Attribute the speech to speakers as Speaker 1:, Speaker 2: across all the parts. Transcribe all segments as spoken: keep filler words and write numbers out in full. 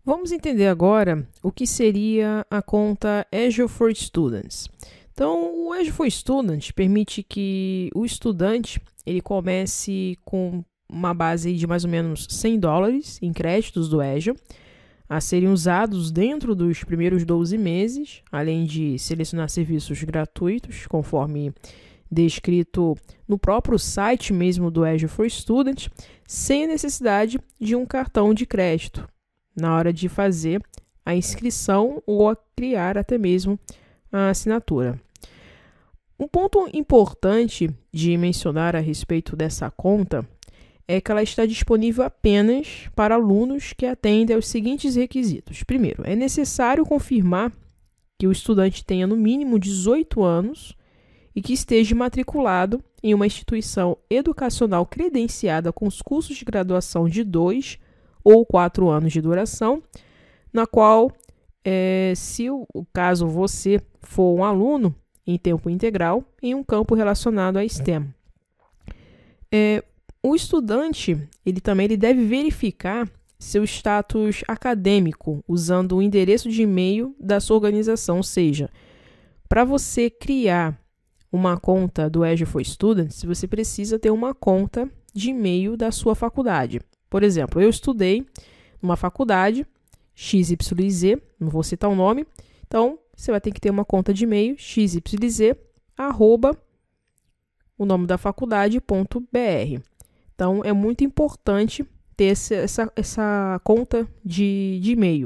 Speaker 1: Vamos entender agora o que seria a conta Azure for Students. Então, o Azure for Students permite que o estudante ele comece com uma base de mais ou menos cem dólares em créditos do Azure, a serem usados dentro dos primeiros doze meses, além de selecionar serviços gratuitos, conforme descrito no próprio site mesmo do Azure for Students, sem a necessidade de um cartão de crédito na hora de fazer a inscrição ou a criar até mesmo a assinatura. Um ponto importante de mencionar a respeito dessa conta é que ela está disponível apenas para alunos que atendem aos seguintes requisitos. Primeiro, é necessário confirmar que o estudante tenha no mínimo dezoito anos e que esteja matriculado em uma instituição educacional credenciada com os cursos de graduação de dois ou quatro anos de duração, na qual, é, se o caso você for um aluno em tempo integral, em um campo relacionado à STEM. É, o estudante, ele também ele deve verificar seu status acadêmico usando o endereço de e-mail da sua organização, ou seja, para você criar uma conta do Azure for Students, você precisa ter uma conta de e-mail da sua faculdade. Por exemplo, eu estudei numa faculdade X Y Z, não vou citar o nome, então você vai ter que ter uma conta de e-mail x y z arroba o nome da faculdade ponto b r. Então é muito importante ter essa, essa, essa conta de, de e-mail.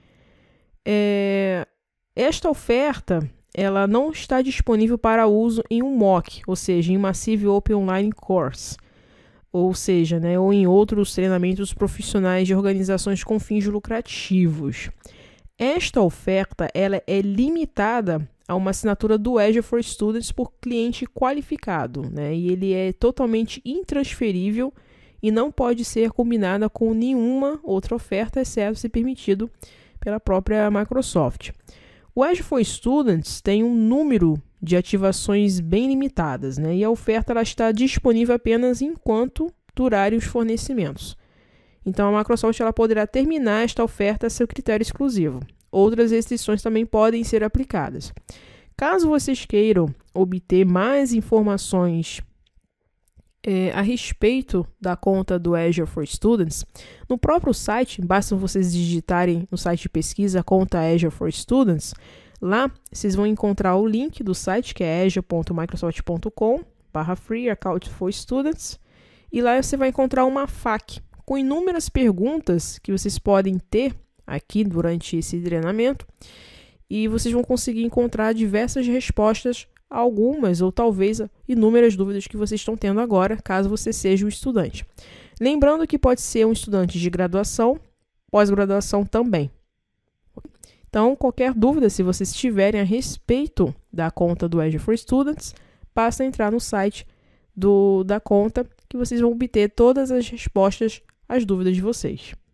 Speaker 1: É, esta oferta ela não está disponível para uso em um M O C, ou seja, em Massive Open Online Course, ou seja, né, ou em outros treinamentos profissionais de organizações com fins lucrativos. Esta oferta ela é limitada a uma assinatura do Azure for Students por cliente qualificado, né, e ele é totalmente intransferível e não pode ser combinada com nenhuma outra oferta, exceto se permitido pela própria Microsoft. O Azure for Students tem um número de ativações bem limitadas, né? E a oferta ela está disponível apenas enquanto durarem os fornecimentos. Então, a Microsoft ela poderá terminar esta oferta a seu critério exclusivo. Outras restrições também podem ser aplicadas. Caso vocês queiram obter mais informações é, a respeito da conta do Azure for Students, no próprio site, basta vocês digitarem no site de pesquisa conta Azure for Students. Lá, vocês vão encontrar o link do site, que é azure ponto microsoft ponto com barra free account for students, e lá você vai encontrar uma F A Q com inúmeras perguntas que vocês podem ter aqui durante esse treinamento, e vocês vão conseguir encontrar diversas respostas a algumas ou talvez inúmeras dúvidas que vocês estão tendo agora, caso você seja um estudante. Lembrando que pode ser um estudante de graduação, pós-graduação também. Então, qualquer dúvida, se vocês tiverem a respeito da conta do Azure for Students, basta entrar no site do, da conta que vocês vão obter todas as respostas às dúvidas de vocês.